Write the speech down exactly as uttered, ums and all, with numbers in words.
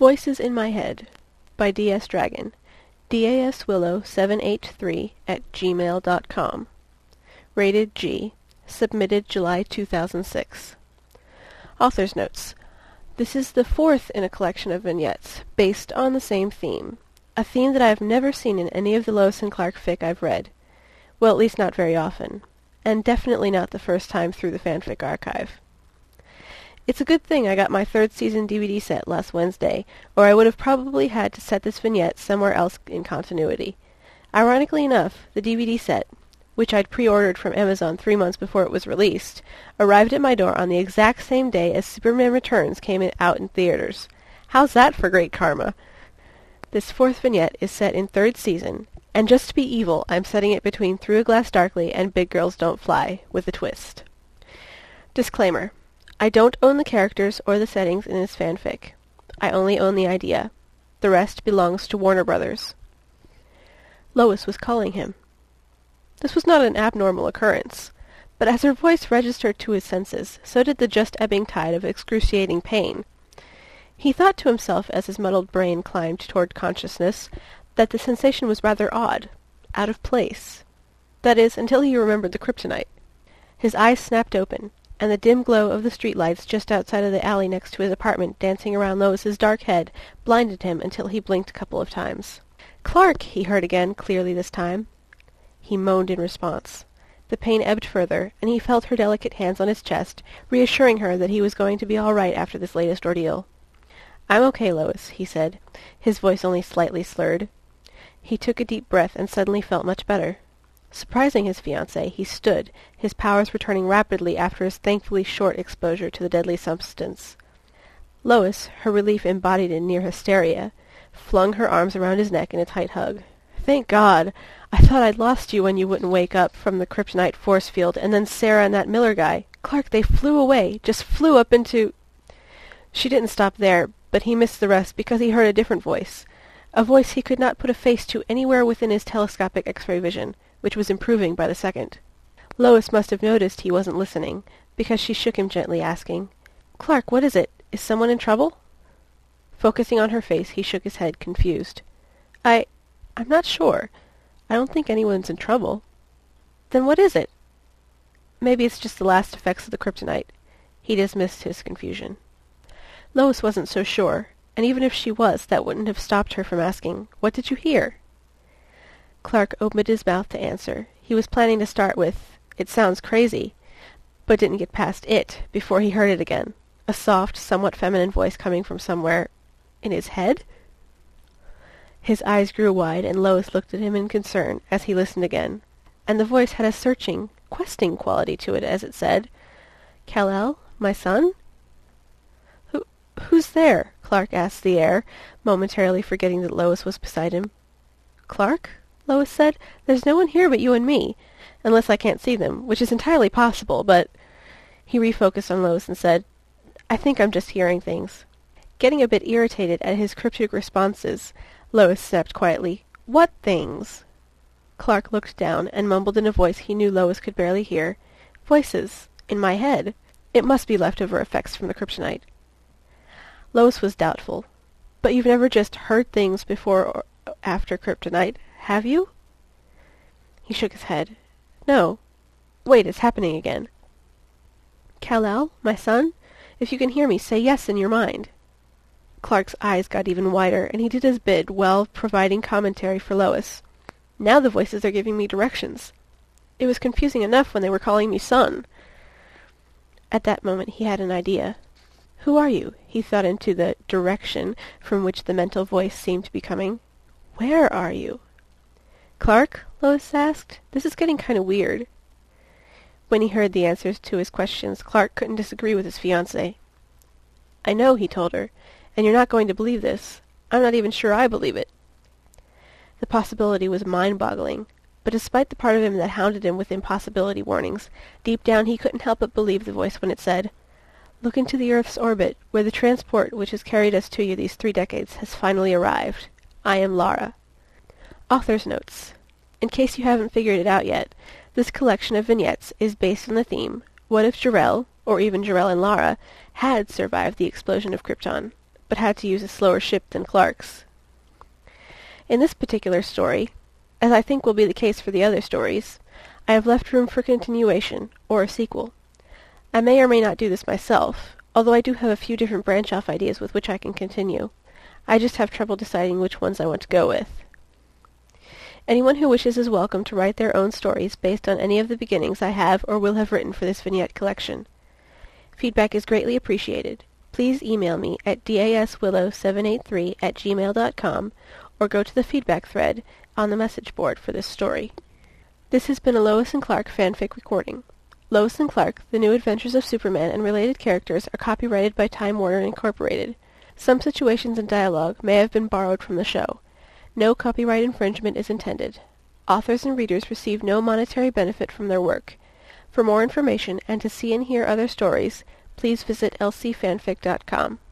Voices in My Head by D S Dragon. daswillow seven eight three at gmail dot com. Rated G. Submitted July two thousand six. Author's Notes. This is the fourth in a collection of vignettes, based on the same theme. A theme that I have never seen in any of the Lois and Clark fic I've read. Well, at least not very often. And definitely not the first time through the fanfic archive. It's a good thing I got my third season D V D set last Wednesday, or I would have probably had to set this vignette somewhere else in continuity. Ironically enough, the D V D set, which I'd pre-ordered from Amazon three months before it was released, arrived at my door on the exact same day as Superman Returns came in, out in theaters. How's that for great karma? This fourth vignette is set in third season, and just to be evil, I'm setting it between Through a Glass Darkly and Big Girls Don't Fly, with a twist. Disclaimer. I don't own the characters or the settings in this fanfic. I only own the idea. The rest belongs to Warner Brothers. Lois was calling him. This was not an abnormal occurrence, but as her voice registered to his senses, so did the just-ebbing tide of excruciating pain. He thought to himself as his muddled brain climbed toward consciousness that the sensation was rather odd, out of place. That is, until he remembered the kryptonite. His eyes snapped open, and the dim glow of the streetlights just outside of the alley next to his apartment dancing around Lois's dark head blinded him until he blinked a couple of times. "Clark!" he heard again, clearly this time. He moaned in response. The pain ebbed further, and he felt her delicate hands on his chest, reassuring her that he was going to be all right after this latest ordeal. "I'm okay, Lois," he said, his voice only slightly slurred. He took a deep breath and suddenly felt much better. Surprising his fiancée, he stood, his powers returning rapidly after his thankfully short exposure to the deadly substance. Lois, her relief embodied in near hysteria, flung her arms around his neck in a tight hug. "Thank God! I thought I'd lost you when you wouldn't wake up from the kryptonite force field, and then Sarah and that Miller guy. Clark, they flew away, just flew up into—" She didn't stop there, but he missed the rest because he heard a different voice, a voice he could not put a face to anywhere within his telescopic X-ray vision, which was improving by the second. Lois must have noticed he wasn't listening, because she shook him gently, asking, "Clark, what is it? Is someone in trouble?" Focusing on her face, he shook his head, confused. I... I'm not sure. I don't think anyone's in trouble." "Then what is it?" "Maybe it's just the last effects of the kryptonite." He dismissed his confusion. Lois wasn't so sure, and even if she was, that wouldn't have stopped her from asking, "What did you hear?" Clark opened his mouth to answer. He was planning to start with, "It sounds crazy," but didn't get past it before he heard it again, a soft, somewhat feminine voice coming from somewhere in his head. His eyes grew wide, and Lois looked at him in concern as he listened again, and the voice had a searching, questing quality to it as it said, "Kal-El, my son?" Who, who's there?" Clark asked the air, momentarily forgetting that Lois was beside him. "Clark?" Lois said. "There's no one here but you and me, unless I can't see them, which is entirely possible, but—" He refocused on Lois and said, "I think I'm just hearing things." Getting a bit irritated at his cryptic responses, Lois snapped quietly, "What things?" Clark looked down and mumbled in a voice he knew Lois could barely hear, "Voices. In my head. It must be leftover effects from the kryptonite." Lois was doubtful. "But you've never just heard things before or after kryptonite, have you?" He shook his head. "No. Wait, it's happening again." "Kal-El, my son? If you can hear me, say yes in your mind." Clark's eyes got even wider, and he did his bid, while providing commentary for Lois. "Now the voices are giving me directions. It was confusing enough when they were calling me son." At that moment he had an idea. "Who are you?" he thought into the direction from which the mental voice seemed to be coming. "Where are you?" "Clark?" Lois asked. "This is getting kind of weird." When he heard the answers to his questions, Clark couldn't disagree with his fiancée. "I know," he told her, "and you're not going to believe this. I'm not even sure I believe it." The possibility was mind-boggling, but despite the part of him that hounded him with impossibility warnings, deep down he couldn't help but believe the voice when it said, "Look into the Earth's orbit, where the transport which has carried us to you these three decades has finally arrived. I am Lara." Author's Notes. In case you haven't figured it out yet, this collection of vignettes is based on the theme, what if Jor-El, or even Jor-El and Lara, had survived the explosion of Krypton, but had to use a slower ship than Clark's. In this particular story, as I think will be the case for the other stories, I have left room for continuation, or a sequel. I may or may not do this myself, although I do have a few different branch-off ideas with which I can continue. I just have trouble deciding which ones I want to go with. Anyone who wishes is welcome to write their own stories based on any of the beginnings I have or will have written for this vignette collection. Feedback is greatly appreciated. Please email me at daswillow seven eight three at gmail dot com or go to the feedback thread on the message board for this story. This has been a Lois and Clark fanfic recording. Lois and Clark, The New Adventures of Superman and related characters are copyrighted by Time Warner Incorporated. Some situations and dialogue may have been borrowed from the show. No copyright infringement is intended. Authors and readers receive no monetary benefit from their work. For more information and to see and hear other stories, please visit l c fanfic dot com.